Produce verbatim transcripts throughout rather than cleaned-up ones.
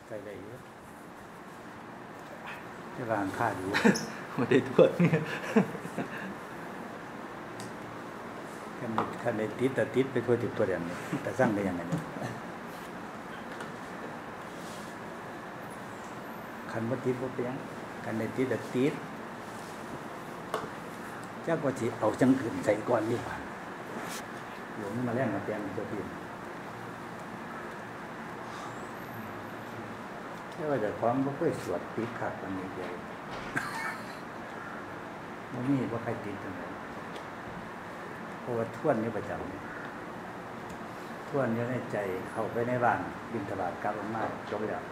ใส่ได้เยอะจะวางค่าอยู่ไม่ได้ตรวจเนี่ยคันคันในติดแต่ติดไปทั่วติดตัวเดียวนี่แต่สร้างได้ยังไงเนี่ยคันบ่ติดบ่เปียงคันในติดแต่ติดเจ้าก็สิเอาจังอื่นใส่ก่อนดีกว่าหลวงมาแล่นมาเปลี่ยนตัวทีถ้าว่าจะความบ่เคยสวดติดขาดอันนี้เดียวบ่มีบ่ใครติดจังได๋เพราะว่าทวนอยู่ประจำทวนอยู่ในใจเข้าไปในบ้านบิณฑบาตกลับมาจบแล้ว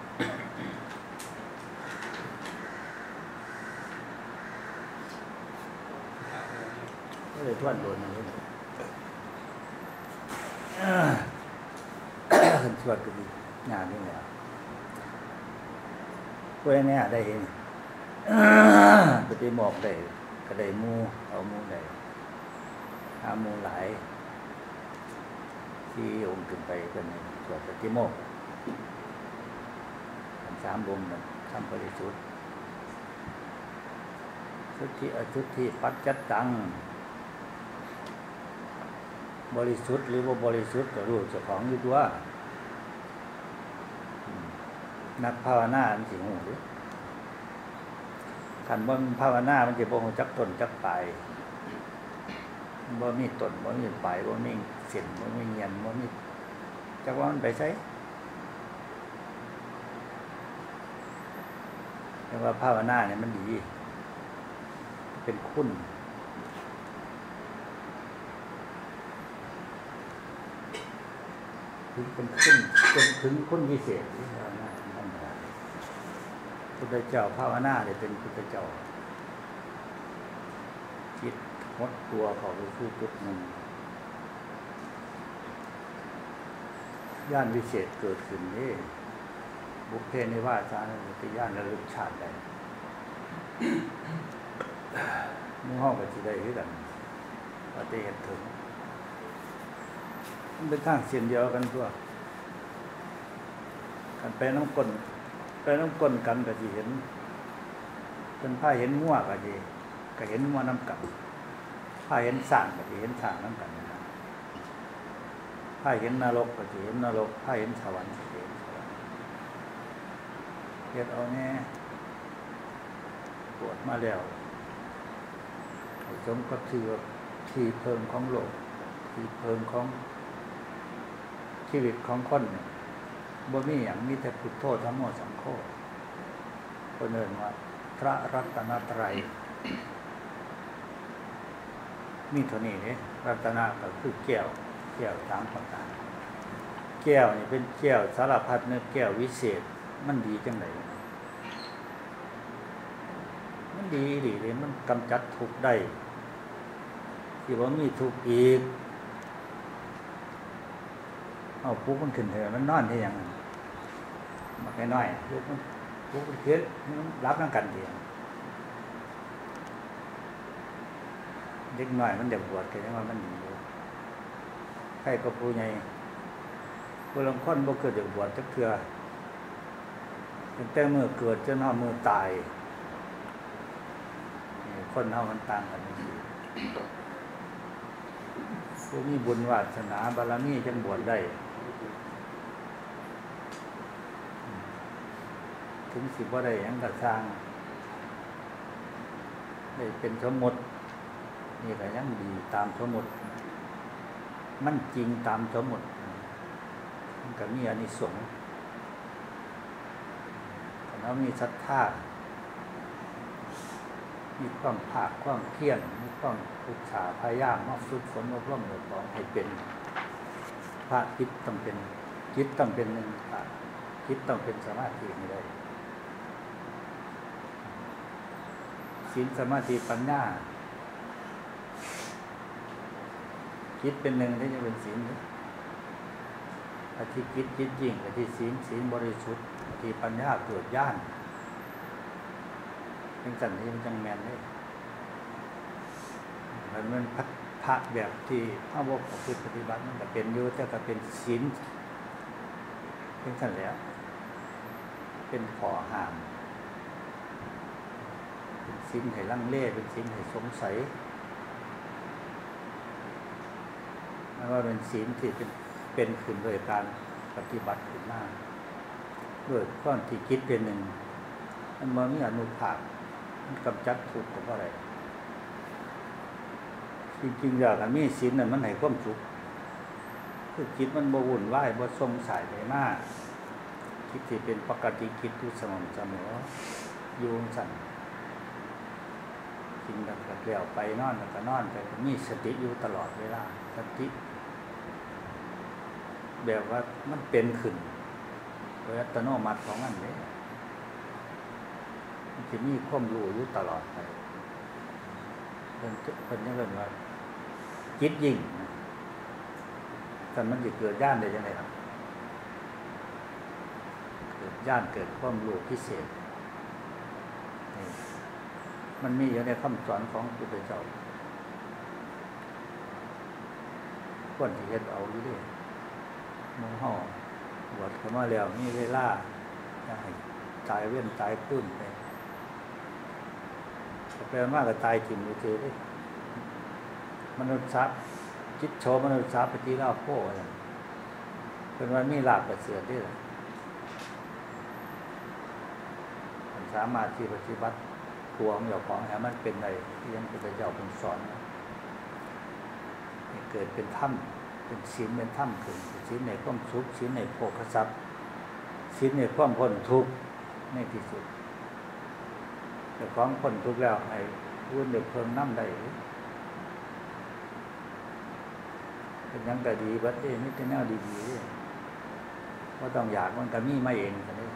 ก็เลยทวนโดนมันเลยขึ้นสวดก็ดีงานนี่แหละเพื่อเนี่ยได้เห็นปฏิหมอกได้ก็ได้มูเอามูได้หามูหลายที่องค์ขึ้นไปเป็นสวดปฏิโมกข์สามองค์นั้นทำบริสุทธิ์สุทธิอสุทธิปัจจัตตังบริสุทธิ์หรือว่าบริสุทธิ์ก็รู้เจ้าของอยู่ตัวนักภาวนามันสิหูหรือขันบ่ภาวนามันจะบ่ฮู้จักต้นจักปลายบ่มีต้นบ่มีปลายบ่มีเส้นบ่มีเงียนบ่มีจักว่ามันไปไสแต่ว่าภาวนาเนี่ยมันดีเป็นคุณถึงเป็นคุณเป็นถึงคุณวิเศษที่ภาวนานั่นแหละพุทธเจ้าภาวนาเนี่ยเป็นพุทธเจ้าจิตหดตัวเข้าไปสู่จุดหนึ่งญาณวิเศษเกิดขึ้นนี่บุพเพนิวาสานุสติญาณระลึกชาติได้มุ่งห้องกับจิตได้ด้วยกันปฏิเหตุถึงมันเป็นทางเสียนเดียวกันทั่วกันไปน้ำก้นไปน้ำก้นกันก็จะเห็นเป็นผ้าเห็นมั่วก็จะก็เห็นมั่วน้ำกันผ้าเห็นสร้างก็จะเห็นสร้างน้ำกันนะผ้าเห็นนรกก็จะเห็นนรกผ้าเห็นสวรรค์ก็จะเห็นสวรรค์เฮ็ดเอาแน่ปวดมาแล้วสมก็คือที่เพิ่มของโลกที่เพิ่มของชีวิตของคนเนี่ยบ่มีอย่างมีแต่พุทโธธัมโมสังโฆคนเอิ้นว่าพระรัตนตรัยมีเท่านี้เด้รัตนะก็คือแก้วแก้วสามประการแก้วนี่เป็นแก้วสารพัดนึกแก้ววิเศษมันดีจังได๋มันดีดีเลยมันกำจัดทุกข์ได้ที่ว่ามีทุกข์อีกเอาปุ๊บมันขึ้นเถอะมันนอนที่ยังมาแค่น้อยปุ๊บมันปุ๊บมันขึ้นมันรับนั่งกันเดียวเด็กน้อยมันเด็กบวชแค่ว่ามันดีอยู่ใครก็ผู้ใหญ่ผู้ลงค้นบ่เกิดเด็กบวชจักเทื่อตั้งแต่เมื่อเกิดจนฮอดมื้อตายคนเฮามันต่างกันอยู่ผู้มีบุญวาสนาบารมีจังบวชได้ถึงสิบ่ได้หยังก็สร้างได้เป็นสมมุตินี่ก็ยังดีตามสมมุติมันจริงตามสมมุติมันก็มีอานิสงส์ถ้าเรามีศรัทธามีความภาคความเพียรมีความอุตสาห์พยายามมาฝึกฝนอบรมอบรมให้เป็นพระจิตต้องเป็นจิตต้องเป็นหนึ่งจิตต้องเป็นสมาธิให้ได้ศีลสมาธิปัญญาจิตเป็นหนึ่งที่จะเป็นศีลอธิจิตจิตยิ่งอธิศีลศีลบริสุทธิ์อธิปัญญาเกิดญาณเป็นสันนิษฐานจังแมนเลยมันมันพระแบบที่พระบวกปฏิบัติมันก็เป็นอยู่แต่ก็เป็นศีลเป็นสันแล้วเป็นข้อห้ามเป็นศีลให้ลังเลเป็นศีลให้สงสัยแล้วก็เป็นศีลที่เป็นเป็นขึ้นโดยการปฏิบัติขึ้นมาด้วยความที่คิดเป็นหนึ่งมันมันมีอนุภาพมันกำจัดทุกข์กับอะไรจริงๆอย่างมีศีลนั่นมันให้ความสุขคือคิดมันบ่วุ่นวายบ่สงสัยไปมากคิดที่เป็นปกติคิดอยู่สม่ำเสมออยู่สั่นกินแล้วก็เลี้ยวไปนอนแล้วก็นอนไปมีสติอยู่ตลอดเวลาสติแบบว่ามันเป็นขึ้นโดยอัตโนมัติของมันเลยมันจะมีความรู้อยู่ตลอดไปเป็นเป็นยังไงว่าจิตยิ่งแต่มันจะเกิดย่านได้ยังไงครับเกิดย่านเกิดความรู้พิเศษมันมีอยู่ในคำสอนของพระพุทธเจ้าคนที่เฮ็ดเอาอยู่ดิมองห่อบวชเข้ามาแล้วมีเวลาจะให้ตายเว้นตายตื้นไปแปลมากก็ตายจริงอยู่เจอดิมนุษย์ทรัพย์จิตโชมนุษย์ทรัพย์ปฏิลาภโภอะไรเป็นวันมีลาภประเสริฐด้วยมันสามารถที่ปฏิบัติตัวของเราของแห่มันเป็นในที่ยังพระเจ้าเป็นสอนเกิดเป็นถ้ำเป็นศีลเป็นถ้ำขึ้นศีลในความสุขศีลในโภคทรัพย์ศีลในความพ้นทุกข์ในที่สุดแต่ของพ้นทุกข์แล้วให้พูดเดือดเพิ่มน้ำได้เป็นยังแต่ดีบัดเองไม่เป็นแนวดีๆเลยเพราะต้องอยากมันก็มีมาเองกันนี่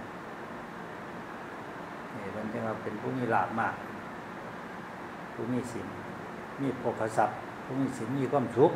นี่มันจึงเราเป็นผู้มีลาภมากผู้มีศีลมีโภคทรัพย์ผู้มีศีลมีความสุข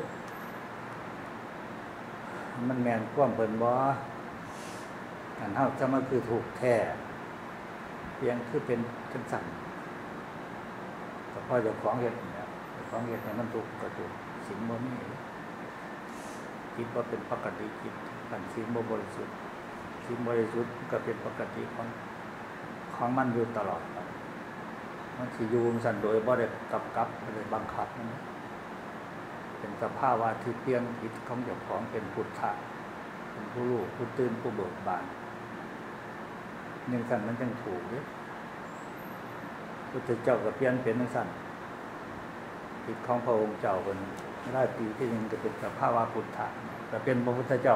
มันแมนความเพิ่นบ่การเฮาจะมาคือถูกแท้เพียงคือเป็นจังสั่นแต่พอเจ้าของเฮ็ดเนี่ยเจ้าของเฮ็ดให้มันถูกก็ถูกศีลบ่มีคิดว่าเป็นปกติคิดกันศีลบ่บริสุทธิ์ศีลบริสุทธิ์ก็เป็นปกติของของมันอยู่ตลอดไปมันสิอยู่สั่นโดยบ่ได้กำกับบ่ได้บังคับนั่นเป็นสภาวะที่เปลี่ยนจิตของเจ้าของเป็นพุทธะเป็นผู้รู้ผู้ตื่นผู้เบิกบานนึงสั่นมันจังถูกเด้พุทธเจ้าก็เปลี่ยนเป็นจังสั่นจิตของพระองค์เจ้าเพิ่นได้ปีที่นึงก็เป็นสภาวะพุทธะก็เป็นพระพุทธเจ้า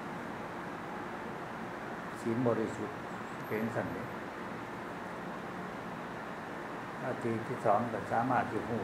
ศีลบริสุทธิ์เป็นสั่นเด้นาทีที่สองก็สามารถอยู่หู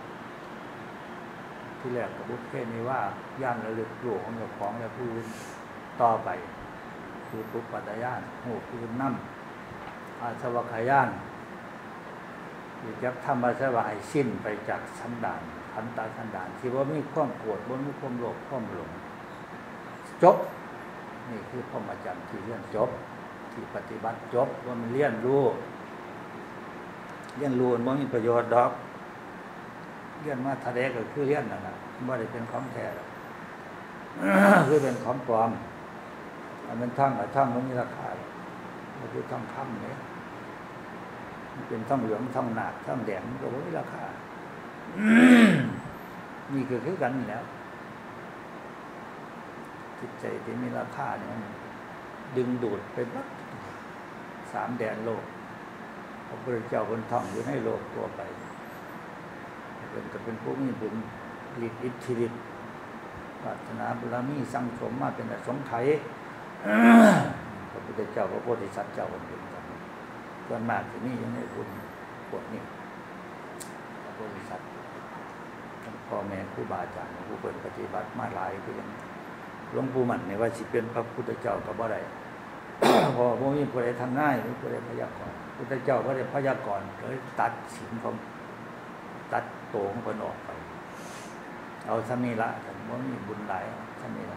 ที่แรกกับบุพเพนี่ว่าย่านระลึกรู้ของเจ้าของและผู้อื่นต่อไปคือปุปปัตตญาณหูผู้อื่นนำอาสวะขย่านที่จะทำอาสวะให้สิ้นไปจากสันดานขันตาสันดานที่ว่ามีความโกรธบ่มีความโลภความหลงจบนี่คือพรหมจรรย์ที่เรียนจบที่ปฏิบัติจบว่ามันเรียนรู้เรียนรู้มันมีประโยชน์ดอกเรียนมาทะเลก็คือเรียนนั่นแหละไม่ได้เป็นของแท้หรอก คือเป็นของปลอมมันเป็นท่องกับท่องมันมีราคามันคือท่องคำเนี่ยมันเป็นท่องเหลืองท่องหนักท่องแดงมันก็ไม่มีราคา นี่คือคือกันแล้วจิตใจที่มีราคาเนี่ยมันดึงดูดไปบัดสามแดนโลกพระพุทธเจ้าบนท่องอยู่ในโลกตัวไปเป็นก็เป็นผู้มีบุญฤทธิ์อิทธิฤทธิ์ปรารถนาบุญมีสังสมมาเป็นสงไขยพระพุทธเจ้าพระโพธิสัตว์เจ้าคนเป็นกันส่วนมากที่นี่ยังไม่บุญพวกนี้พระโพธิสัตว์พ่อแม่ครูบาอาจารย์ผู้เป็นปฏิบัติมาหลายก็ยังหลวงปู่มั่นในว่าสิเป็นพระพุทธเจ้ากับบ่ได้ พอพวกนี้ผู้ใดทำง่ายหรือผู้ใดพยากรณ์พุทธเจ้าก็ได้พยากรณ์เลยตัดศีลของตัดโตของคนออกไปเอาสามีละแต่ว่ามีบุญหลายสามีละ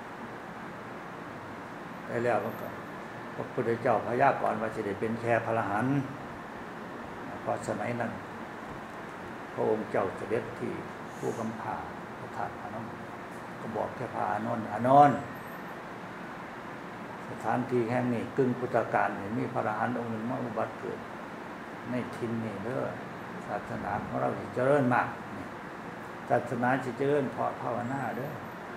ได้แล้วก็พระพุทธเจ้าพยากรณ์ว่าจะได้เป็นแค่พระอรหันต์พอสมัยนั้นพระองค์เจ้าเสด็จที่ผู้กำพร้าพระธาตุพนมก็บอกแค่พระอานนท์อานนท์สถานที่แห่งนี้กึ่งพุทธกาลนี่มีพระอรหันต์องค์หนึ่งมาอุบัติเกิดในทินนี่เด้อศาสนาของเราสิเจริญมากศาสนาสิเจริญเพราะภาวนาเด้อ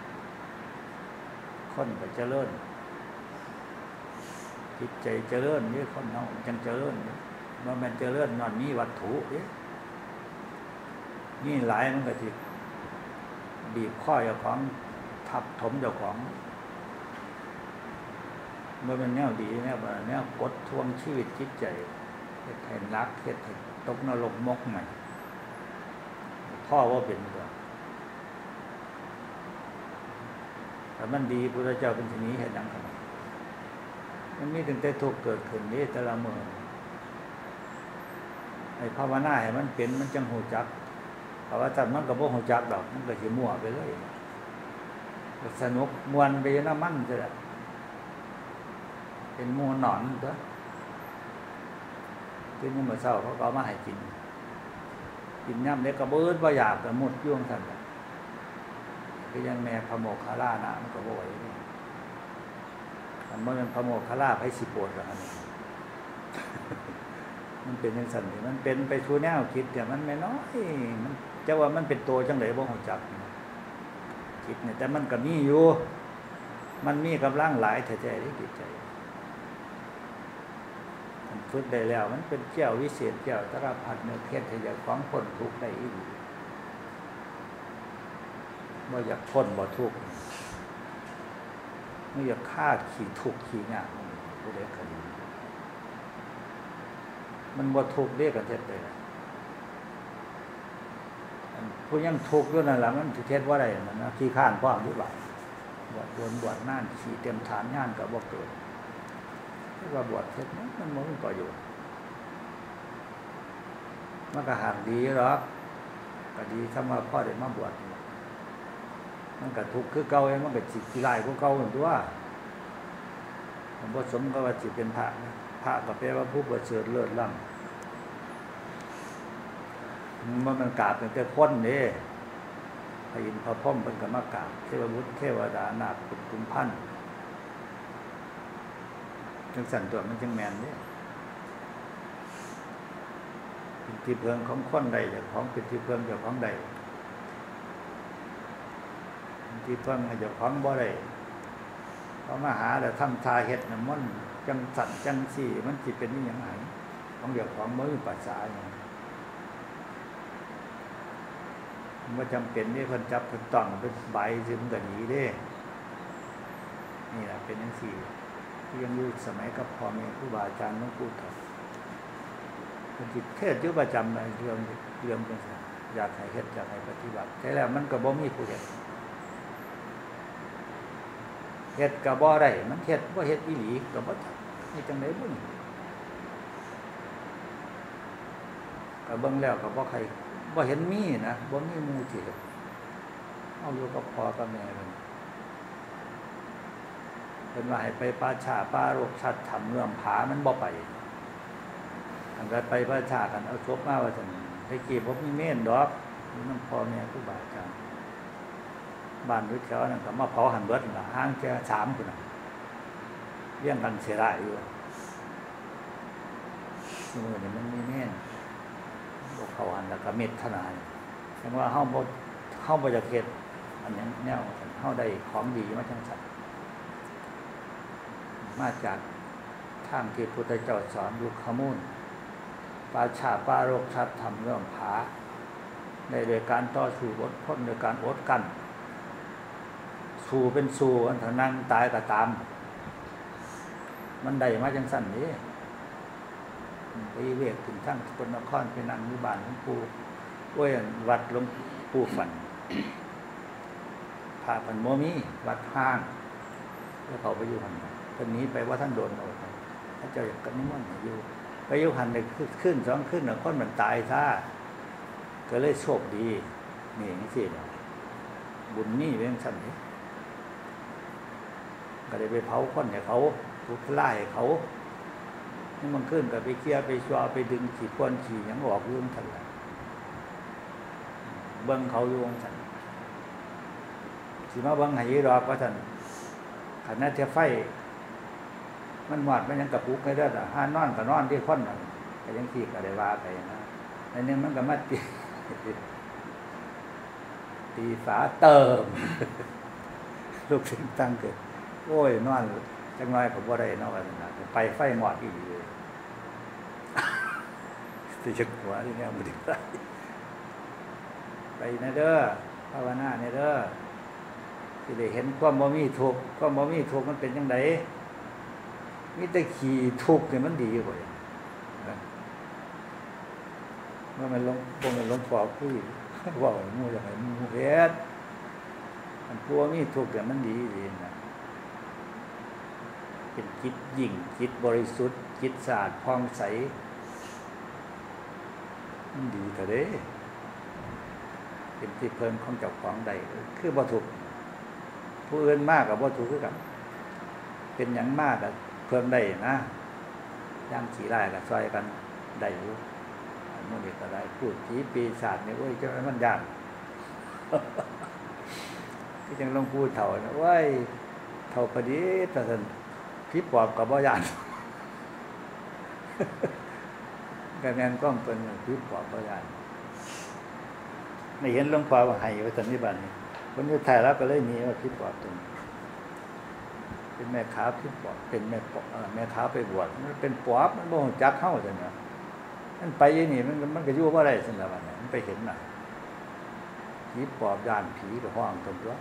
คนก็เจริญจิตใจเจริญนี่คนเฮาจังเจริญบ่แม่นเจริญนอนมีวัตถุเด้นี่หลายมันก็สิบีบข้อเจ้าของทับถมเจ้าของเมื่อเป็นแนวดีแนวบ่แนวกดทวงชีวิตจิตใจเฮ็ดให้รักเฮ็ดให้ตกนรกมกใหม่พ่อว่าเป็นตัวแต่มันดีพุทธเจ้าเป็นชนี้เฮ็ดหยังขนาดมันมีตั้งแต่ทุกข์เกิดขึ้นนี่แต่ละมื้อไอ้ภาวนาให้มันเป็นมันจังฮู้จักเพราะว่าถ้ามันก็บ่ฮู้จักดอกมันก็สิมั่วไปเลยสนุกม่วนไปนำมันซะแหละเป็นหมูหนอนตัวกินมื้อเช้าเขาก็เอามาให้กินกินย่ำเล็กก็เบิดบ่อยากก็หมดย่วงซั่นคือยังแม่พระโมคคัลลานะมันก็บ่ไหวมันบ่แม่นพระโมคคัลลาไผสิโปรดล่ะอันนี้มันเป็นจังซั่นนี่มันเป็นไปสู่แนวคิดแต่มันไม่น้อยมันจะว่ามันเป็นตัวจังได๋บ่ฮู้จักคิดเนี่ยแต่มันก็มีอยู่มันมีกำลังหลายแท้ๆที่จิตใจมันฝึกได้แล้วมันเป็นแก้ววิเศษแก้วสารพัดเนื้อเพชรให้อยากของพ้นทุกข์ได้อีกบ่อยากพ้นบ่ทุกข์บ่อยากฆ่าขี้ทุกข์ขี้ยากผู้ใดก็ดีมันบ่ทุกข์เด้กันเฮ็ดได้ผู้ยังทุกข์อยู่นั่นล่ะมันสิเฮ็ดบ่ได้นั่นนะขี้ข้านพร้อมอยู่บ่บวชโดนบวชนานขี้เต็มฐานงานก็บ่เกิดว่าบวชเฮ็ดมันบ่มีประโยชน์มันก็หักดีหรอกก็ดีถ้ามาพ่อได้มาบวชมันก็ทุกข์คือเก่ามันก็สิขี้ร้ายกว่าเก่านั่นตัวมันบ่สมกับว่าสิเป็นพระนะพระก็แปลว่าผู้ประเสริฐเลิศล้ำมันมันกราบตั้งแต่คนเด้พระอินทร์พระพรหมเพิ่นก็มากราบเทวบุตรเทวดานาคกุมพันธ์จังสั่นตัวมันจังแม่นเด้เป็นที่เพิงของคนใดเจ้าของเป็นที่เพิงเจ้าของใดเป็นที่เพิงเจ้าของบ่ได้พอมาหาแล้วทำทาเฮ็ดน่ะมันจังสั่นจังซี่มันสิเป็นอีหยังไงของเจ้าของบ่มีภาษาหยังมันจำเป็นที่เพิ่นจับเพิ่นต้องเป็นใบซึมก็หนีเด้นี่ล่ะเป็นจังซี่ที่ยังอยู่สมัยกับพ่อแม่ครูบาอาจารย์หลวงปู่เฒ่าเพิ่นสิเทศอยู่ประจำในเรื่องเรื่องจังซี่อยากให้เฮ็ดอยากให้ปฏิบัติแต่แล้วมันก็บ่มีผู้เฮ็ดเฮ็ดก็บ่ได้มันเฮ็ดบ่เฮ็ดอีหลีก็บ่จักนี่จังได๋บุญก็เบิ่งแล้วก็บ่ใครบ่เห็นมีนะบ่มีหมู่ที่เอาอยู่กับพ่อกับแม่เพิ่นเพิ่นว่าให้ไปป่าช้าป่ารกชัดทำเรื่องผามันบ่ไปอันใดไปป่าช้ากันเอาศพมาว่าซั่นไปกี้บ่มีเมนดอกมีนำพ่อแม่ครูบาอาจารย์บ้านอยู่แถวนั้นก็มาเผาหันเบิดล่ะห่างแค่สามพุ่นน่ะเลี้ยงกันเสียหลายอยู่ซุมื้อนี้มันมีเมนบ่เข้าหันแล้วก็เม็ดเท่านั้นแปลว่าเฮาบ่เฮาบ่อยากเฮ็ดอันนั้นแนวเฮาได้ของดีมาจังซั่นมาจากทางที่พุทธเจ้าสอนลูกขมูลป่าช้าป่ารกชัดทำเรื่องผาในโดยการต่อสู้อดทนโดยการอดกั้นสู้เป็นสู้กันถ้านั่งตายก็ตามมันได้มาจังซั่นนี้ไปเวกถึงทั้งสกลนครไปนั่งอยู่บ้านหลวงปู่โอ้ยวัดหลวงปู่ฝันพระเพิ่นบ่มีวัดห้างแล้วเขาไปอยู่หั่นเพิ่นหนีไปว่าท่านโดนเอาพระเจ้าอยากกันนิมนต์ให้อยู่ไปอยู่หั่นได้ขึ้นสองขึ้นน่ะคนมันตายซะก็เลยโชคดีนี่จังซี่น่ะบุญนี่เป็นซั่นเด้ก็ได้ไปเผาคนให้เขาทุกข์ร้ายให้เขานี่มันขึ้นก็ไปเคี่ยไปชัวไปดึงขี้ควนขี้หยังออกอยู่ซั่นล่ะเบิ่งเขาอยู่ซั่นสิมาเบิ่งให้ดอกว่าซั่นคันนั้นแต่ไฟมันหอดมันยังกระปุกให้เด้อห้านอนก็นอนที่คนน่ะก็ยังสิก็ได้ว่าไปนะอันนึงมันก็มาตีตีฝาเติมลูกศิษย์ตั้งเกิดโอ้ยนอนจังน้อยก็บ่ได้นอนว่าซั่นน่ะไปไฟหมอดอีกเลยสิจักหัวที่แนวบ่ได้ไปนะเด้อภาวนาเนี่ยเด้อสิได้เห็นความบ่มีทุกข์ความบ่มีทุกข์มันเป็นจังได๋มีแต่ขี้ทุกข์นี่มันดีกว่าว่ามันลงบ่แม่นหลวงพ่อคุยเว้าให้หมู่อยากให้หมู่เฮ็ดมันกลัวมีทุกข์แต่มันดีดีนะเป็นจิตยิ่งจิตบริสุทธิ์จิตสะอาดผ่องใสมันดีเท่าเด้เป็นที่เพิ่นของเจ้าของใดคือบ่ทุกข์ผู้อื่นมากก็บ่ทุกข์คือกันเป็นหยังมากก็เพิ่นได้นะย่างขี้ร้ายก็ช่วยกันได้อยู่อันนี้ก็ได้พูดผีปีศาจนี่โอ้ยเจ้ามันย่านที่จังหลวงปู่เฒ่านะโอ้ยเฒ่าพอดีแต่ท่านผีปอบก็บ่ย่านก็แม่นก้องเพิ่นผีปอบบ่ย่านไม่เห็นหลวงพ่อว่าให้ไว้สันนิบาตนี่คนที่ถ่ายแล้วก็เลยมีว่าผีปอบตรงเป็นแม่ค้าผีปอบเป็นแม่ปอบแม่ค้าไปบวชมันเป็นปอบมันบ่รู้จักเฮาซั่นน่ะมันไปอย่างนี้มันมันก็อยู่บ่ได้ซั่นล่ะบัดนี้มันไปเห็นน่ะผีปอบย่านผีก็ฮ้องตนตัว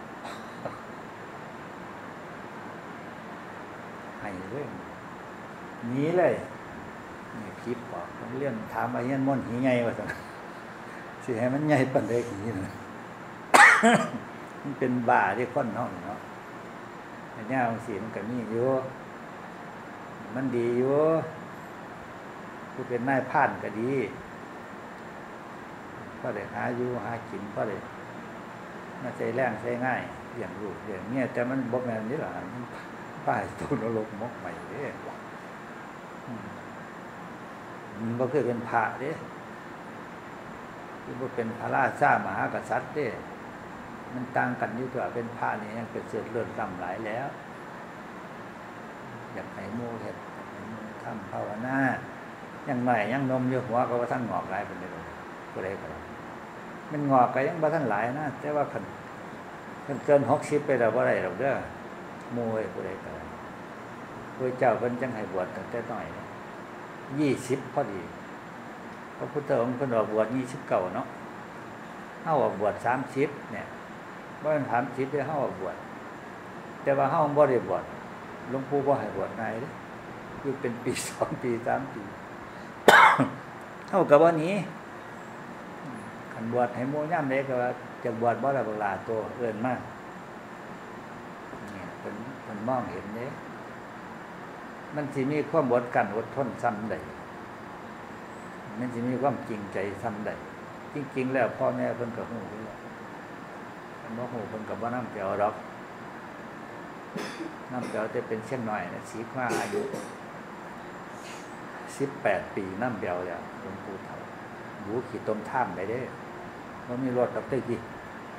ให้เลยหนีเลยนี่ผีปอบมันเรื่องถามว่าเฮียนม่อนหีไงว่าซั่นสิให้มันใหญ่ปานใดหีน่ะ มันเป็นบ้าที่คนเฮาเนาะอันนี้บางสิ่งมันก็มีอยู่มันดีอยู่ผู้เป็นนายพรานก็ดีพอได้หาอยู่หากินพอได้มาใช้แรงใช้ง่ายเลี้ยงลูกเลี้ยงเมียแต่มันบ่แม่นนี่ล่ะมันป้ายต้นนรกมกใหม่เด้มันบ่คือเป็นพระเด้คือบ่เป็นพระราชามหากษัตริย์เด้มันต่างกันอยู่ตัวเป็นพระนี่ยังเป็นเสือเลื่อนต่ำหลายแล้วอยากให้หมู่เฮ็ดทำภาวนายังน้อยยังนมอยู่หัวก็ว่าท่านงอกหลายปานใดบ่ผู้ใดก็ได้มันงอกก็ยังบ่ทันหลายนะแต่ว่าคันคันเกินหกสิบไปแล้วบ่ได้ดอกเด้อหมู่ไอ้ผู้ใดก็ได้พระเจ้าเพิ่นจังให้บวชตั้งแต่น้อยยี่สิบพอดีพระพุทธองค์เพิ่นว่าบวชยี่สิบเก้าเนาะเฮาว่าบวชสามสิบเนี่ยบ่แม่นสามสิบได้เฮาว่าบวชแต่ว่าเฮาบ่ได้บวชหลวงปู่บ่ให้บวชนายเด้อยู่เป็นปีสองปีสามปีเฮาก็บ่หนีคันบวชให้หมู่ยามใดก็ว่าจะบวชบ่ล่ะบักหลาโตเอิ้นมาเนี่ยเพิ่นเพิ่นมองเห็นเด้มันสิมีความอดกลั้นอดทนส่ำใดมันสิมีความจริงใจส่ำใดจริงๆแล้วพ่อแม่เพิ่นก็ฮู้อยู่แล้วเพิ่นบ่ฮู้เพิ่นก็บ่นำไปเอาดอกนำไปเอาแต่เป็นเช่นน้อยนะสิมาอายุสิบแปดปีนำเดียวแล้วหลวงปู่เฒ่าหูขี้ต้มท่ามได้เด้บ่มีรถดอกเตอกี้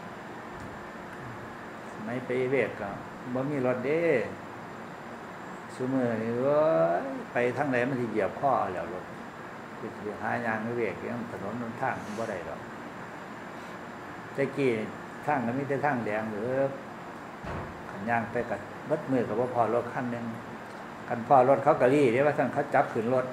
สมัยไปเวทก็บ่มีรถเด้ซุมื้อนี้เอ้ยไปทางไหนมันสิเหยียบคอแล้วรถสิไปหายางเวทยังถนนหนทางมันบ่ได้ดอกแต่กี้ทางก็มีแต่ทางแดงหรือขันยางไปก็เบิดมือก็บ่พอรถคันนึงคันพอรถเขาก็รีเด้ว่าซั่นเขาจับขึ้นรถ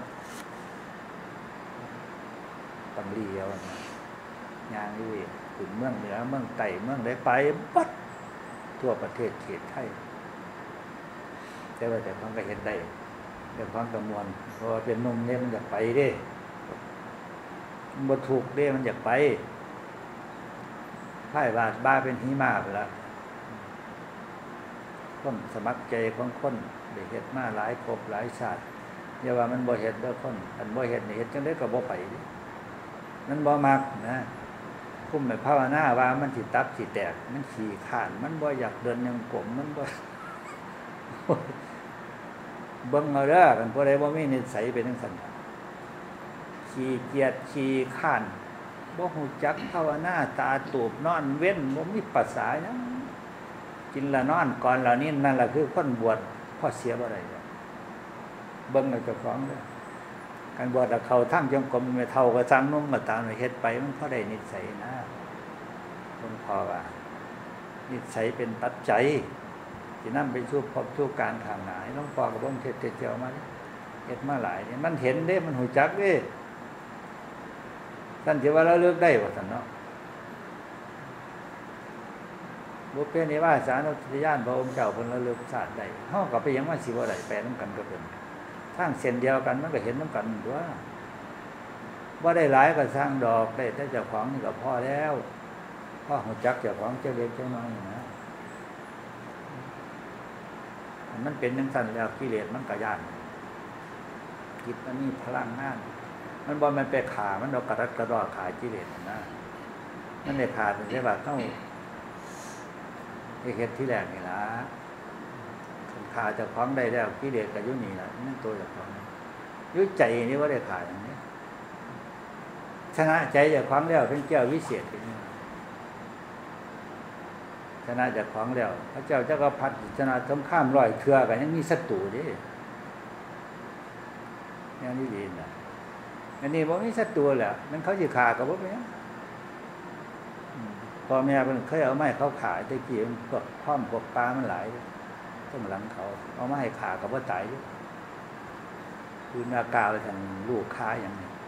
ต้องรีเอานะยางนี่ขึ้นเมืองเหนือเมืองใต้เมืองใดไปบัดทั่วประเทศเขตไทยแต่ว่าแต่มันก็เห็นได้แต่ความกังวลเพราะว่าเป็นนมเนี่ยมันอยากไปเด้มันบ่ถูกเด้มันอยากไปพ่ายบาดบ้าเป็นหิมะไปแล้วคนสมัครใจของคนได้เฮ็ดมาหลายภพหลายชาติอย่าว่ามันบ่เฮ็ดเด้อคนอันบ่เฮ็ดนี่เฮ็ดจังได๋ก็บ่ไปดิมันบ่มักนะคุมให้ภาวนาว่ามันสิตับสิแตกมันขี้ข้านมันบ่อยากเดินยังกลมมันบ่ เบิ่งเอาเด้อกันผู้ใดบ่มีนิสัยเป็นจังซั่นขี้เกียจขี้ข้านบ่ฮู้จักภาวนาตาตูบนอนเว้นบ่มีภาษาหยังกินละนอนก่อนละนี่นั่นล่ะคือคนบวชพอเสียบ่ได้เบิ่งเอาเจ้าของเด้อการบวชเขาทั้งจงกรมไม่เท่าก็สร้างนุ่มก็ตามเฮ็ดไปมันพอได้นิสัยนะหลวงพ่อว่านิสัยเป็นปัจจัยที่นำไปสู่พบสู่การทางหน้าหลวงพ่อก็บ่เฮ็ดเที่ยวมาเฮ็ดมาหลายนี่มันเห็นเด้มันหูจักเด้ท่านสิว่าเราเลิกได้บ่ซั่นเนาะบุพเพนิวาสานุสติญาณพระองค์เจ้าเพิ่นระลึกชาติได้เฮาก็ไปยังว่าสิบ่ได้แปลนำกันก็เป็นทางเส้นเดียวกันมันก็เห็นนำกันตัวบ่ได้หลายก็สร้างดอกได้แต่เจ้าของนี่ก็พอแล้วพอฮู้จักเจ้าของเจ้าเล็กเจ้าน้อยนะมันเป็นจังซั่นแล้วกิเลสมันก็ย้านจิตมันมีพลังงานมันบ่มันไปขามันเอากระดัดกระดอขากิเลสนะมันได้ขาดใช่ป่ะเฮาไอ้เฮ็ดที่แรกนี่ล่ะขาเจ้าของได้แล้วกิเลสก็อยู่นี่ล่ะนั่นตัวเจ้าของอยู่ใจนี่ว่าได้ขาอย่างนี้ชนะใจเจ้าของแล้วเป็นแก้ววิเศษอย่างนี้ชนะเจ้าของแล้วพระเจ้าจักรพรรดิชนะสงครามร้อยเทื่อก็ยังมีศัตรูเด้อย่างนี้ดีน่ะอันนี้บ่มีศัตรูแหละมันเขาสิฆ่าก็บ่เป็นหยังพ่อแม่เพิ่นเคยเอาไม้เขาขายตะกี้พวกพร้อมพวกปลามันหลายต้องหลังเขาเอามาให้ขาก็บ่ตายอยู่คือหน้ากาไปทางลูกค้าอย่างนี้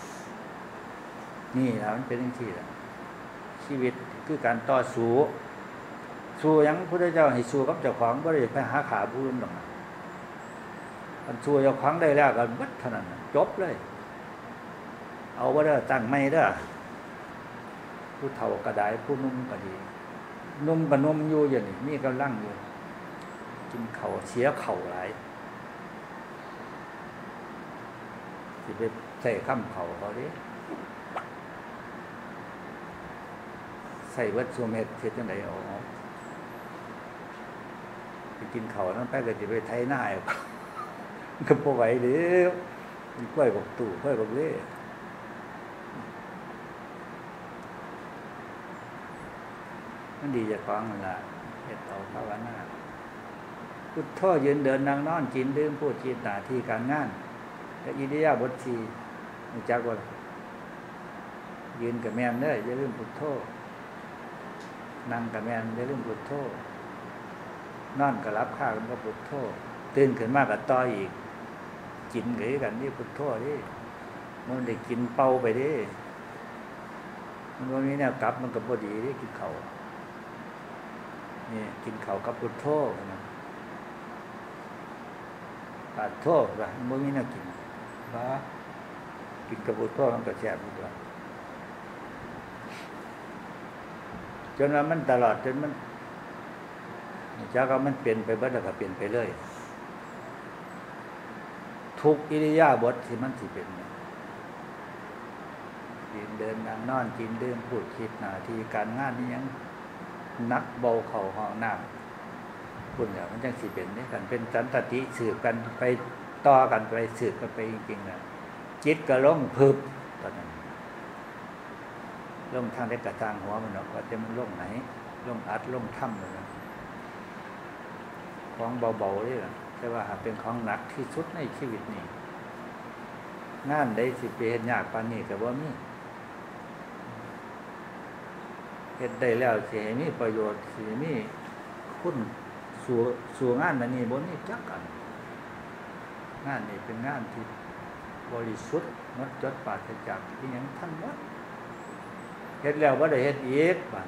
นี่ล่ะมันเป็นจังซี่ล่ะชีวิตคือการต่อสู้สู้หยังพุทธเจ้าให้สู้กับเจ้าของบ่ได้ไปหาขาผู้อื่นดอกนะมันสู้เจ้าของได้แล้วก็บัดเท่านั้นจบเลยเอาบ่ได้ตั้งไม่เด้อผู้เฒ่าก็ได้ผู้นุ่มก็ดีนุ่มก็นุ่มอยู่อย่างนี้มีกำลังอยู่กินข้าวเสียข้าวหลายสิไปใส่ข้ำข้าวเขาดิใส่วัดซูเมตเฮ็ดจังได๋เอาไปกินข้าวนั้นไปก็สิไปไถนาเอาก็บ่ไหวเด้อมีกล้วยบักตู่กล้วยบักเล่มันดีจะฟังมันละเฮ็ดเอาภาวนาพุทโธยืนเดินนั่งนอนกินดื่มพูดคิดหน้าที่การงานและอิริยาบถสี่รู้จักบ่ยืนก็แม่นเด้ออย่าลืมพุทโธนั่งก็แม่นอย่าลืมพุทโธนอนก็รับข้าวกันก็พุทโธตื่นขึ้นมาก็ต่ออีกกินก็คือกันนี่พุทโธนี่มันได้กินเป่าไปดิมันบ่มีแนวกลับมันก็บ่ดีดิกินข้าวนี่กินข้าวกับพุทโธนะปาโธว่าบ่มีแนวกินว่ากินกับพุทโธมันก็แซ่บอยู่ตัวจนว่ามันตลอดจนมันจากว่ามันเปลี่ยนไปเบิดแล้วก็เปลี่ยนไปเลยทุกอิริยาบถที่มันสิเป็นยืนเดินนั่งนอนกินดื่มพูดคิดหน้าที่การงานนี่ยังนักเบาเข่าห้องน้ำคุณเนี่ยมันจังสิเป็นนี่กันเป็นสันตติสืบกันไปต่อกันไปสืบกันไปจริงๆนะจิตก็ล่องพึบตอนนั้นล่องทางได้กระทางหัวมันเนาะว่าจะมันล่องไหนล่องอัดล่องถ้ำเลยนะของเบาๆนี่แหละแต่ว่าเป็นของหนักที่สุดในชีวิตนี้งานได้สิเป็นยากปานนี้ก็บ่มีเฮ็ดได้แล้วสิให้มีประโยชน์สิมีคุณสู่สู่งานอันนี้บ่มีจักกันงานนี้เป็นงานที่บริสุทธิ์หมดจดปราศจากที่หยังทั้งหมดเฮ็ดแล้วบ่ได้เฮ็ดอีกบัด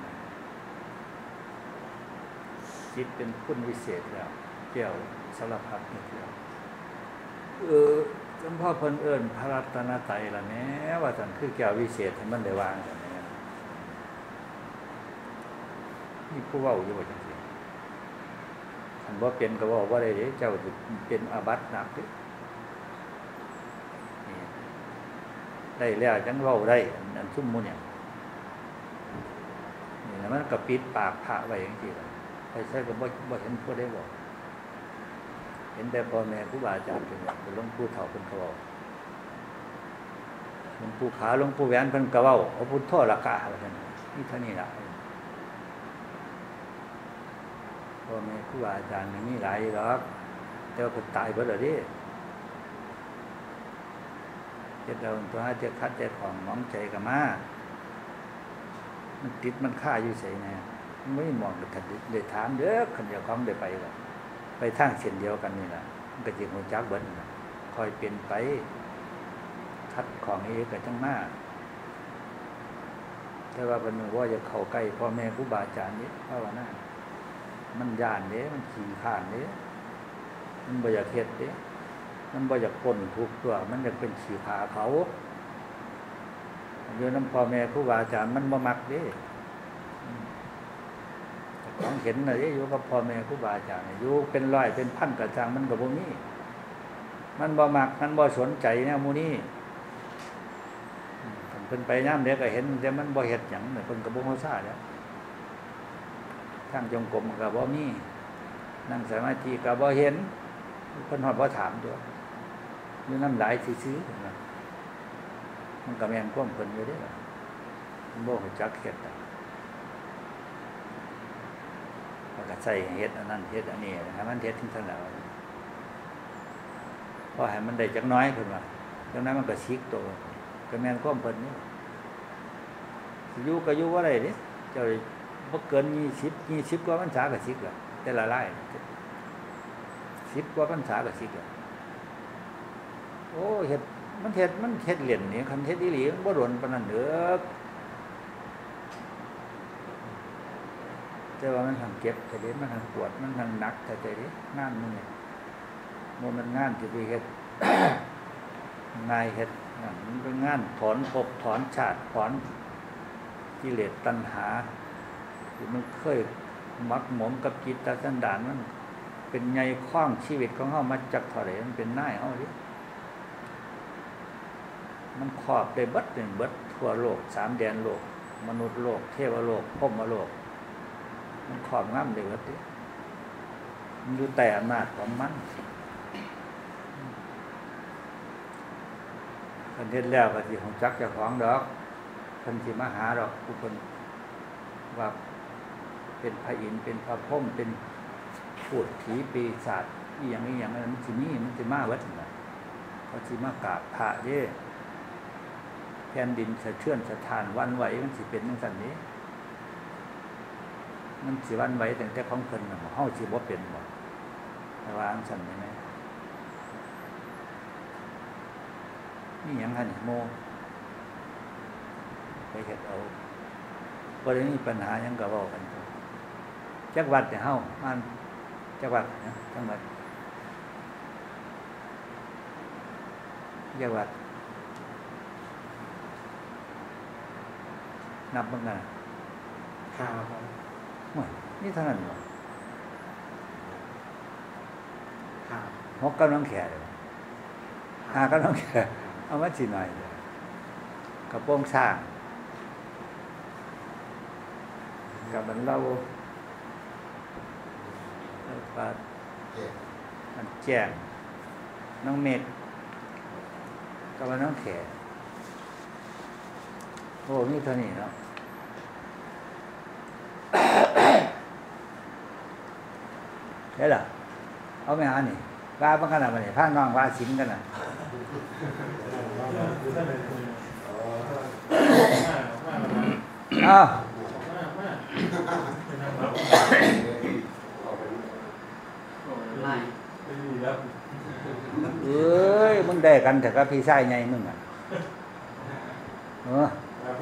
จิตเป็นคุณวิเศษแล้วเกี่ยวสารพัดนี่แล้วเออหลวงพ่อเพิ่นเอิ้นพระรัตนตรัยล่ะแม้ว่าซั่นคือแก้ววิเศษให้มันได้วางซั่นแหมนี่ผู้เว้าอยู่ว่าจังซี่คันบ่เป็นก็เว้าบ่ได้เด้เจ้าสิเป็นอาบัติหนักเด้นี่ได้แล้วจังเว้าได้อันซุมหมู่เนี่ยนี่มันก็ปิดปากพระไว้จังซี่ล่ะใครๆก็บ่บ่เห็นผู้ใดบอกเห็นแต่พ่อแม่ครูบาอาจารย์เป็นหลวงปู่เฒ่าเพิ่นก็เว้าหลวงปู่ขาหลวงปู่แหวนเพิ่นก็เว้าเอาพุทโธละกะว่าซั่นนี่เท่านี้ล่ะพ่อแม่ครูบาอาจารย์มีหลายหรอกแต่ว่าเพิ่นตายเบิดแล้วเด้เฮ็ดเอาตัวหาเจ็บคัดใจของมองใจกับมามันติดมันฆ่าอยู่ใส่แน่ไม่มองกับทันได้ถามเด้อคันเดียวของได้ไปว่าไปทางเส้นเดียวกันนี่ล่ะมันก็สิฮู้จักเบิดน่ะค่อยเป็นไปคัดของเองก็จังมาแต่ว่าเพิ่นว่าอย่าเข้าใกล้พ่อแม่ครูบาอาจารย์นี่ภาวนามันย่านเด้มันขี้ข้านเด้มันบ่อยากเฮ็ดเด้มันบ่อยากพ้นทุกข์ตัวมันอยากเป็นขี้ขาเขาอยู่นำพ่อแม่ครูบาอาจารย์มันบ่มักเด้ของเห็นน่ะเด้อยู่กับพ่อแม่ครูบาอาจารย์อยู่เป็นร้อยเป็นพันกระจังมันก็บ่มีมันบ่มักมันบ่สนใจแนวหมู่นี้เพิ่นไปยามใดก็เห็นแต่มันบ่เฮ็ดหยังเพิ่นก็บ่ฮู้ซ่าแล้วทางจงกรมก็บ่มีนั่งสมาธิก็บ่เห็นเพิ่นฮอดบ่ถามตัวอยู่นำหลายซื่อๆมันก็แม่นความเพิ่นอยู่เด้อมันบ่รู้จักเฮ็ดมันก็ใส่เฮ็ดอันนั้นเฮ็ดอันนี้ให้มันเฮ็ดถึงซั่นแล้วพอให้มันได้จักน้อยขึ้นว่าจังนั้นมันก็ชิกโตก็แม่นความเพิ่นนี่สิอยู่ก็อยู่บ่ได้เด้เจ้าบ่เกินยี่สิบ ยี่สิบกว่าพรรษาก็ชิกแล้วแต่ละรายสิบกว่าพรรษาก็ชิกแล้วโอ้เฮ็ดมันเฮ็ดมันเฮ็ดเล่นนี่คันเฮ็ดอีหลีมันบ่โดนปานนั้นเด้อแต่ว่ามันทั้งเก็บแต่เด้มันทั้งปวดมันทั้งหนักแต่แต่เด้งานมันนี่บ่แม่นงานที่ไปเฮ็ด ง่ายเฮ็ดมันเป็นงานถอนภพถอนชาติถอนกิเลสตัณหาที่มันเคยมักหมมกับจิตตสันดานมันเป็นใหญ่คว้างชีวิตของเฮามาจักเท่าใดมันเป็นนายเฮาดิมันครอบได้เบิดเป็นเบิดทั่วโลกสามแดนโลกมนุษย์โลกเทวโลกพรหมโลกมันครอบงำได้เบิดดิมันอยู่ใต้อำนาจของมันเพิ่นเฮ็ดแล้วก็สิฮู้จักเจ้าของดอกเพิ่นสิมาหาดอกผู้เพิ่นว่าเป็นพระอินทร์เป็นพระพรหมเป็นพูดผีปีศาจอีหยังอีหยังนั้นมันสิมีมันสิมาเบิดน่ะเขาสิมากราบพระเด้แผ่นดินสะเทือนสะท้านหวั่นไหวมันสิเป็นจังซั่นนี้มันสิหวั่นไหวตั้งแต่ของเพิ่นน่ะเฮาสิบ่เป็นบ่แต่ว่าอันซั่นนี่แม่นี่หยังหั่นโมไปเฮ็ดเอาบ่ได้มีปัญหาหยังก็เว้ากันจักวัดเนี่ยเฮามันจักวัดนะจังหวัดจักวัดนับเบิ่งกันครับว่านี่เท่านั้นบ่ครับหกกำลังแขเลยห้ากำลังแขเอามาสิหน่อยกระโปรงสร้างกับมันเล่าปามันแจ้งน้องเมฆกับน้องแขโอ้นี่เท่านี้เนาะได้หรอเอาไม่หานี่ว่าบ้างกันนะมันนี่พาน้องว่าสิงกันนะอ้าวเอ้ยมึงได้กันแต่กับพี่ชายไงมึงอ่ะเออครับ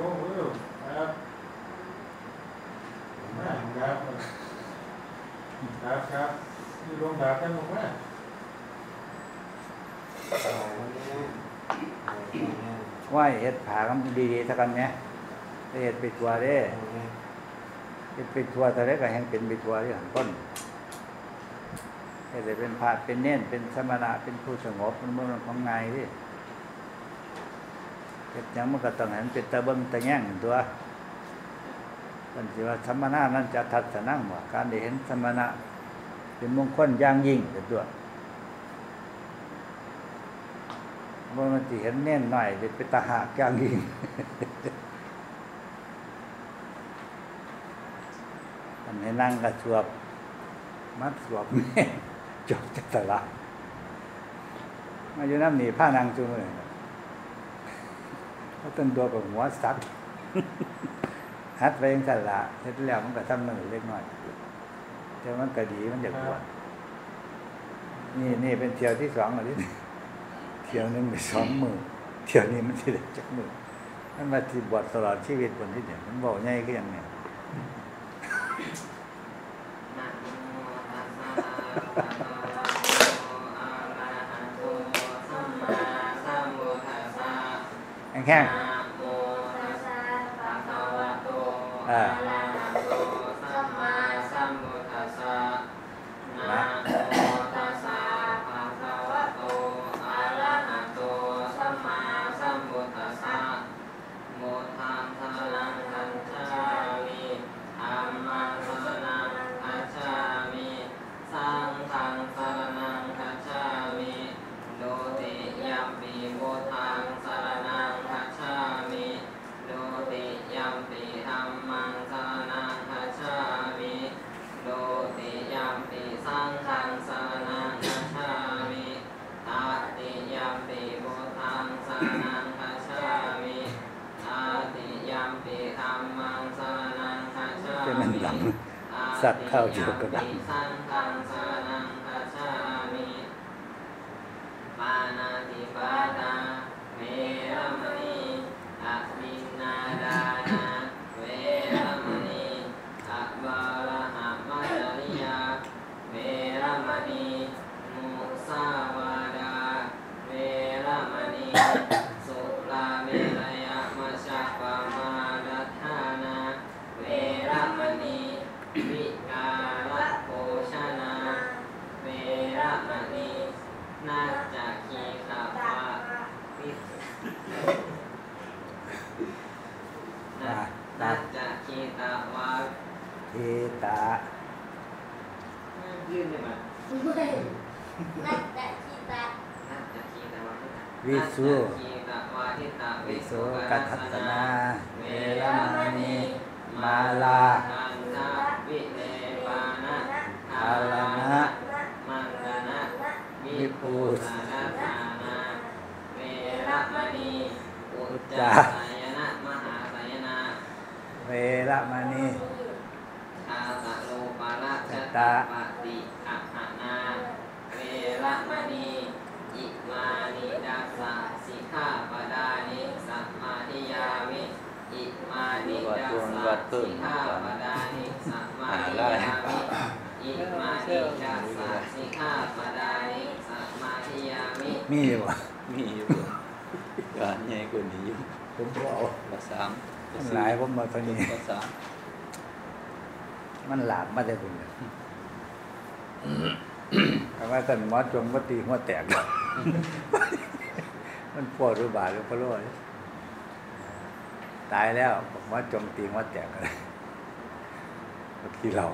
ครับครับอยู่โรงพยาบาลกันหมดว่าว่าเห็ดผากันดีๆสักกันเนี่ยเห็ดไปทัวร์เด้เห็ดไปทัวร์แต่แรกก็แห่งเป็นไปทัวร์ที่หันต้นเห็ดเป็นพาดเป็นเน้นเป็นสมณะเป็นผู้สงบมันมันของไงที่เห็ดยังมันก็ต้องเห็นเป็นตะเบิ้งตะแง่งตัวมันสิว่าสมณะนั้นจะทัดสนั่งว่าการได้เห็นสมณะเป็นมงคลอย่างยิ่งเป็นตัวเมื่อมันสิเห็นเน้นหน่อยเป็นตาหักอย่างยิ่งอันให้นั่งกระสวบมัดสวบแม่จบจัตละมาอยู่น้ำหนีผ้านางจุ่มเลยเพราะต้นตัวกับหัวสักฮัดไปยังสั่นละเสร็จแล้วมันก็ทำมันเล็กน้อยแต่มันก็ดีมันจะปวดนี่นี่เป็นเที่ยวที่สองแล้วนี่เที่ยวนึงไปสองมือเที่ยวนี้มันจะได้จักมือมันมาที่บวชตลอดชีวิตบนที่เนี่ยมันบอกง่ายก็ยังเนี่ยแค่อ่าสัตว์เข้าเดียวกันปานาติปาตาเวรมณีอภินาดานาเวรมณีอับบาระหะมัจจริยาเวรมณีมุสาวาดาเวรมณีสุราเมรยมัชฌัปปมาดัฏฐานาเวรมณีวิกาลโภชนาเวรมณีนาจักขีตวาวินาจักขีตวาเทตายื่นเลยมั้ยนาจักขีตานาจักขีตวาวิสุวิสุกัตถนาเวรมณีมาลาวิเลปานะอาลานะมันดานะวิปุสนาทานาเวรมณีอุจจาสายนะมหาสายนะเวรมณีชาตะโลปาระชตาปฏิอัฏฐานาเวรมณีอิมานิดัสสะสิกขาปดานิสัมมาทิยามิอิมานิดัสสะสิกขาปดานิสัมมาทิยามิอิมานิดัสสะสิกขาปดานิสัมมาทิยามิมีอยู่บ่มีอยู่ก็ใหญ่กว่านี้อยู่ผมบ่เอาภาษาหลายผมมาเท่านี้ภาษามันหลาบมาได้บุญคำว่าท่านหมอจงวัตีหัวแตกมันปวดหรือบาดหรือพะโล้ตายแล้วหมอจงตีหัวแตกอะไรที่เรา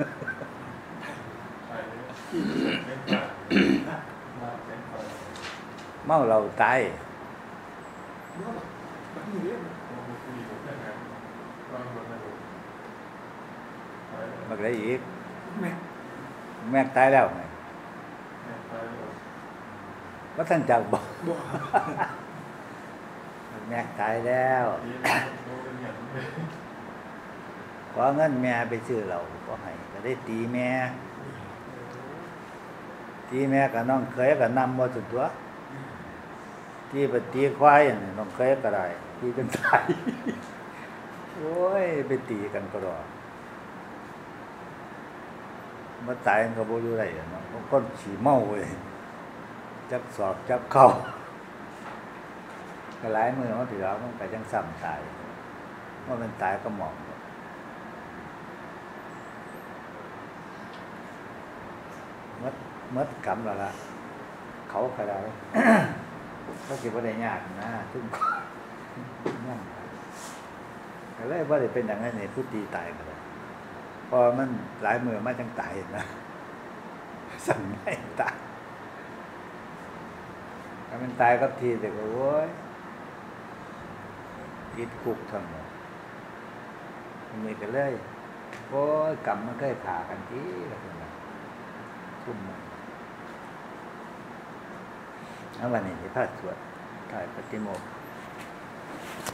เมาเราตายมาได้อีกแม่ตายแล้วไงว่าท่านจักบอกแม่ตายแล้วขอเงินแม่ไปซื้อเราก็ให้ก็ได้ตีแม่ตีแม่กับน้องเคยกับนำมาสุดตัวตีไปตีควายอย่างนี้น้องเคยก็ได้ตีจนตายโอ้ยไปตีกันก็รอมาตายก็บ่อยู่ได้เนาะคนขี้เมาเว้ยจักสอบจักเข้าก็หลายมื้อเฮาสิเอามันก็จังซ้ำตายว่ามันตายก็หมองมดมดกรรมแล้วล่ะเขาก็ได้ก็สิบ่ได้ยากนะทุกนั่นก็เลยบ่ได้เป็นอย่างนั้นนี่ผู้ตีตายก็ได้พอมันหลายมือมาจังตายนะสั่งไม่ตายถ้ามันตายก็ทีแต่ก็โว้ยติดคุกทั้งหมดนี่ก็เลยโอ้ยกรรมมันเคยขากันทีแล้วเป็นไงทุ่มมันแล้ววันนี้ที่พระสวดถ่ายปฏิโมกข์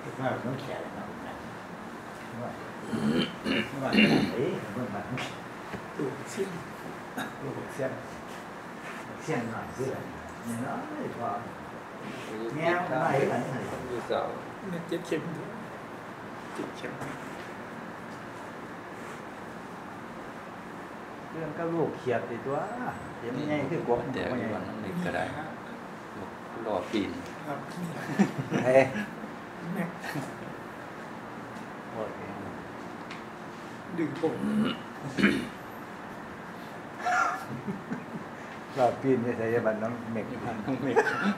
ว่าต้องแขนนะว่าว่าเอ้ยเมื่อมันตู้เสียงตู้เสียงเสียงหน่อยเพื่อนเนี่ยเนาะพอเนี่ยหน่อยหน่อยหน่อยยี่สิบเนี่ยเจ็ดเข็มเจ็ดเข็มเรื่องก็ลูกเขียดติดตัวเห็นไงคือกบแต่วันนั้นนี่ก็ได้รอปีนเฮ้ยโอเคดึงผมรอปีนไม่ใช่บันน้องเมกน้องเมก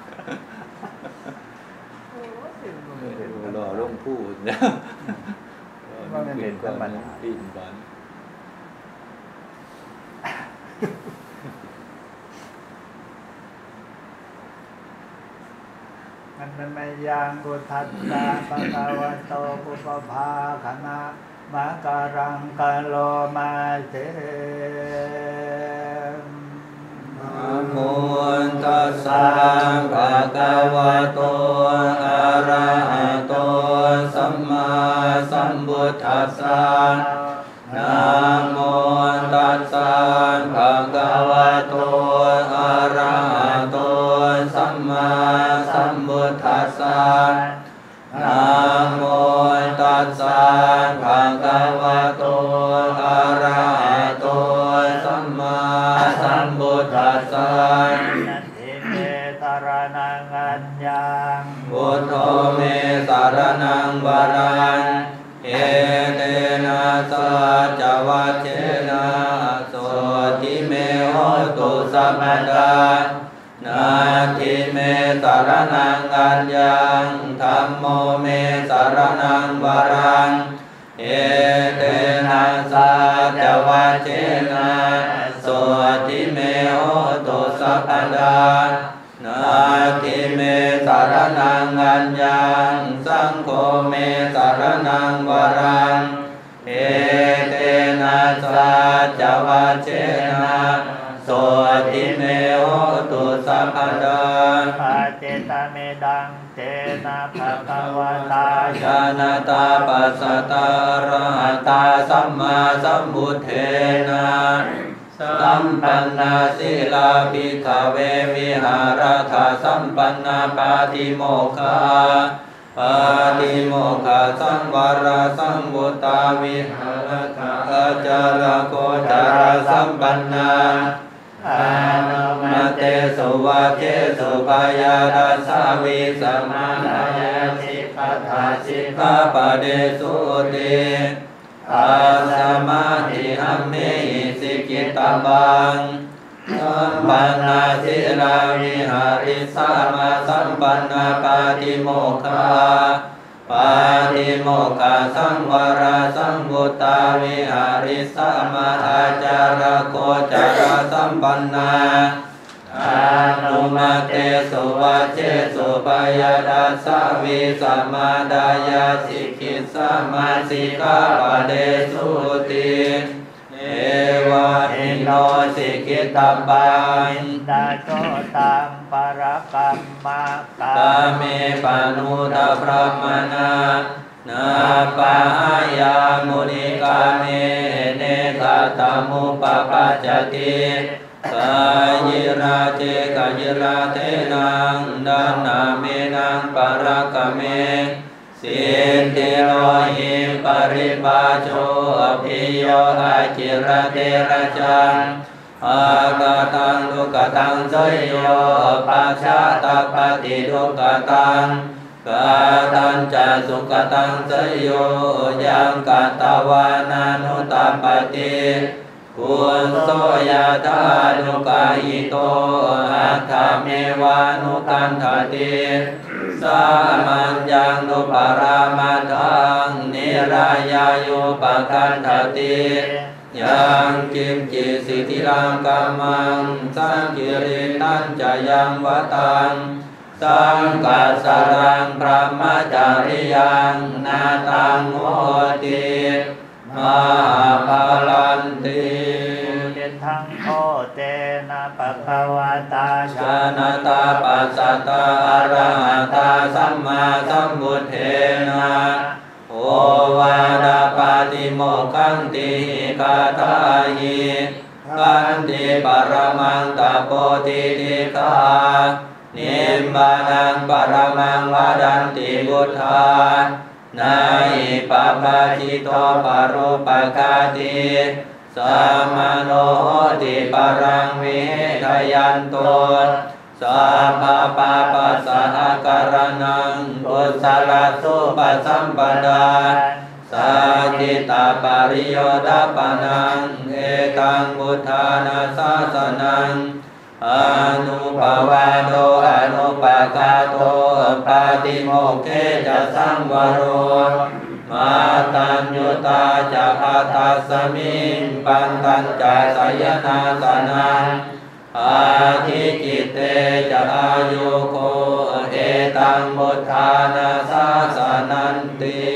รอลงพูดนะว่ามันเป็นกันมันปีนก่อนมันเป็นไม่ยางกุทัตตาปะกาวะโตปุปภาคณะมาการังกะโลมาเตนะโมตัสสะภะคะวะโตอะระหะโตสัมมาสัมพุทธัสสะนะโมตัสสะภะคะวะโตอะระหะโตสัมมาสัมพุทธัสสะนะโมตัสสะภะคะวะโตอะระหะโตสัมมาสัมพุทธัสสะนันทิเมสารนังอัญญังพุทโธเมสารนังวรังเอเตนะสัจวัชเชนะโสติเมโหตุสัมมาดานาทิเมสารนังอัญญังธัมโมเมสารนังวรังเอเตนะสัจวัชเชนะโสติเมโหตุสัพพดานาทิเมสารนังอัญญังสังโฆเมสารนังวรังเอเตนะสัจวัชเชนะโสติเมโหตุสัพพดาอาเจตเมดังเจนะภะคะวะตาญาณตาปัสสตาอรหัตตาสัมมาสัมพุทเทนะสัมปันนาสีลาภิกขเววิหารถาสัมปันนาปาติโมกขาปาติโมกขาสังวรสังวุตาวิหารถาอาจารโกจารสัมปันนาอานุมาเตสุวัจเจสุปายาดัสสาวิสัมมาทายาสิกขาทาสิกขาปะเดสุติอาสมาธิหัมเมหิสิกิตาบังสัมปันนาสิลาวิหาริสามาสัมปันนาปาติโมกขาปาติโมกขาสังวรสังวุตาวิหาริสามาอาจารโกจารสัมปันนาอานุมาเตสุวัจเจสุปายาดัสสาวิสัมมาดายาสิกิสัมมาสิกขาปะเดสุติเอวะหิโนสิกิตาปันดาโชตังปรกัมมะกาเมปานุตะพระมนานาปะหายามุนิกาเมเนกาตมุปปัจจติกายิราเทกายิราเทนังดานาเมนังปรกเมสิทธิโลหิปริปาโชอภิโยอาจิระเทระจังอากาตังทุกตังสยโยปัจฉาตปฏิทุกตังกาตัญจสุขตังสยโยยังกาตวานานุตปฏิกุณโสยธานุกาหิโตอัตถเมวานุคันธติสามัญญังนุปรามาทังนิรายายุปคันธติยังกิมจิสิทธิรังกัมมังสังกิริตัญจยังวตังสังกัสสรังพระมจาริยังนาตังโหติมาภาลันติเกทหังโอเตนะปะคะวะตาชาชานาตาปัสสัตตาอะระหะตาสัมมาสัมพุทเทนะโอวาดาปาติโมกขันติกาทาหิขันติปรมังตโปติติกานิมบานังปรมังวาดันติบุทธานาอิปปาจิโตปรุปกาติสัมมาโนโหติปรังวิทยันโตสัพพะปาปัสสะการนังกุศลสุปสัมปทาสัจจิตาปริโยดาปนังเอตังพุทธานาสาสนังอนุปวาโตอนุปกาโตปาติโมกเขจะสังวโรมาตัญญุตาจะอาตัสสมิงปันตัญจะสยนาสนังอาทิจิตเตจะอายุโกเอตังพุทธานาสาสนันติ